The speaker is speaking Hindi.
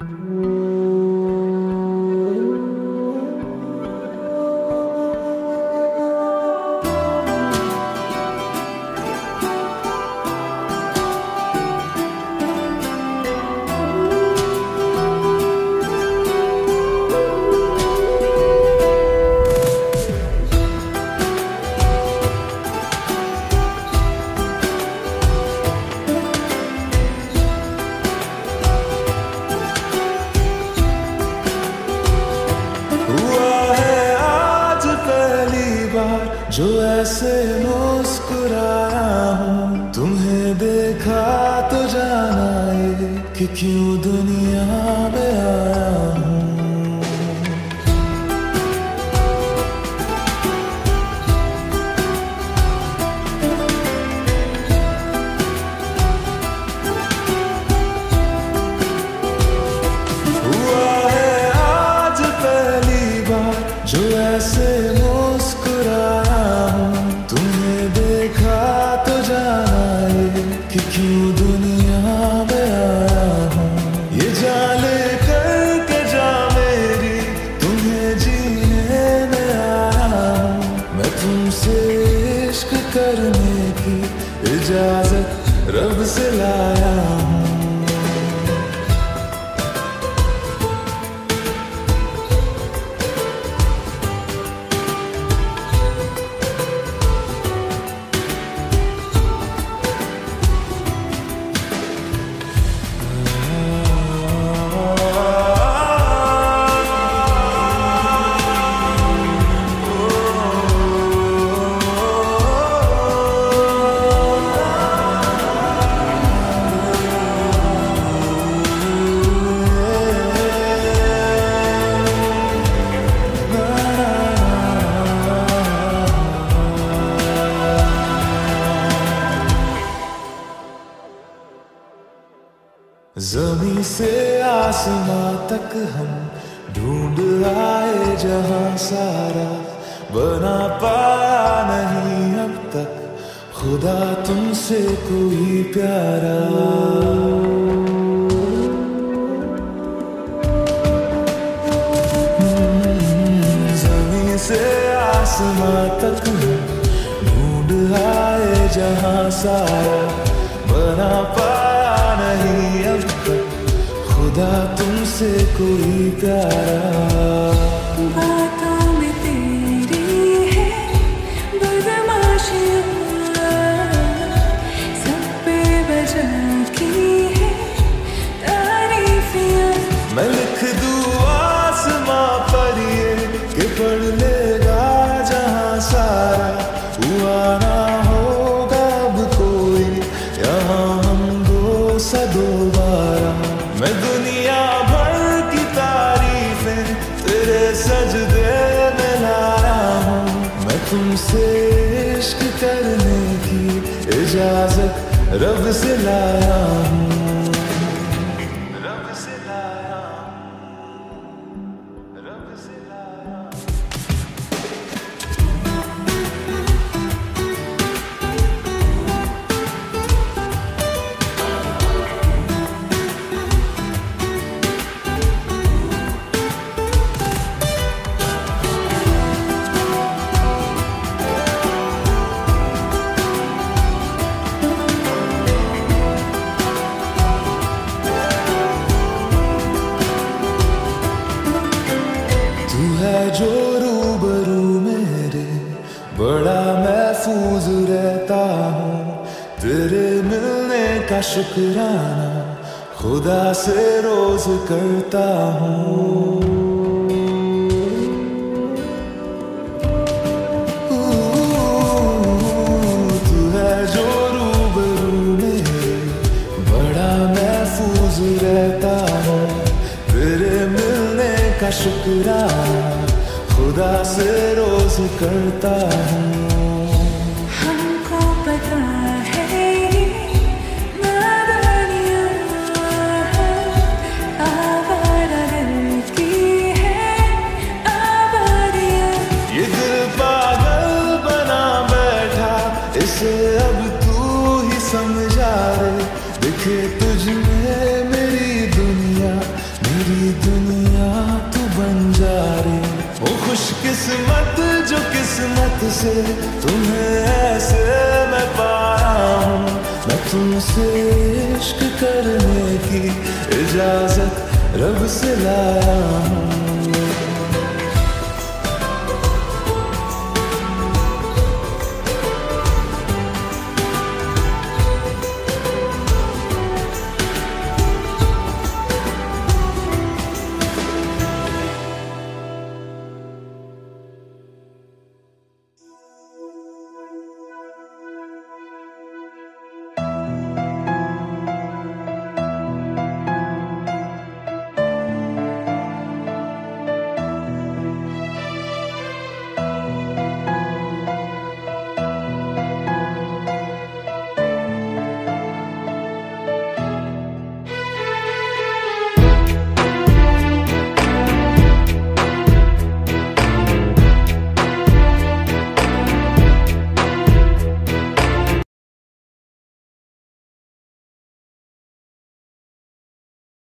जो ऐसे मुस्कुराया हूँ, तुम्हें देखा तो जाना ये कि क्यों दुनिया में आया हूँ। हुआ है आज पहली बार जो ऐसे कि क्यों दुनिया में आया हूँ। ये जाने करके जा मेरी तुम्हें जीने में आया हूँ। मैं तुमसे इश्क करने की इजाजत रब से लाया हूँ। ज़मीं से आसमां तक हम ढूंढ आए जहां सारा, बना पाया नहीं अब तक खुदा तुमसे कोई प्यारा। ज़मीं से आसमां तक हम ढूंढ आए जहां सारा, बना पाया नहीं अब तक खुदा तुमसे कोई प्यारा। बातों में तेरी है बदमाशियाँ, सब पे वजह की है तारीफियाँ। मैं लिख दूँ आसमां पर ये कि पढ़ लेगा जहां सारा, हुआ ना होगा अब कोई यहाँ हमको सा दोबारा। मैं दुनिया भर की तारीफें तेरे सजदे में लाया हूँ। मैं तुमसे इश्क करने की इजाजत रब से लाया हूँ। रब से लाया हूँ, रब से लाया हूँ। तू है जो रूबरू मेरे, बड़ा महफूज रहता हूँ। तेरे मिलने का शुक्राना खुदा से रोज करता हूँ। तू है जो रूबरू मेरे, बड़ा महफूज रहता हूँ। तेरे मिलने का शुक्राना खुदा से रोज करता हूँ। हमको पता है ये नादानियाँ आवारा दिल की है आवारियाँ। ये दिल पागल बना बैठा, इसे अब तू ही समझा रे। दिखे तुझ में मेरी दुनिया, जो किस्मत से तुम्हें ऐसे मैं पाया हूँ। मैं तुमसे इश्क करने की इजाजत रब से लाया हूँ।